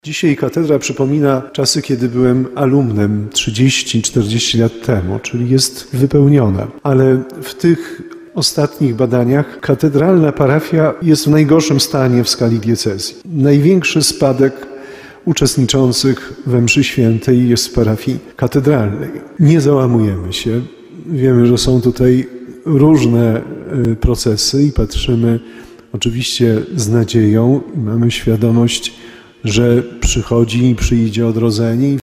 Dzisiaj katedra przypomina czasy, kiedy byłem alumnem 30-40 lat temu, czyli jest wypełniona. Ale w tych ostatnich badaniach katedralna parafia jest w najgorszym stanie w skali diecezji. Największy spadek uczestniczących we mszy świętej jest w parafii katedralnej. Nie załamujemy się. Wiemy, że są tutaj różne procesy i patrzymy oczywiście z nadzieją i mamy świadomość, że przychodzi i przyjdzie odrodzenie.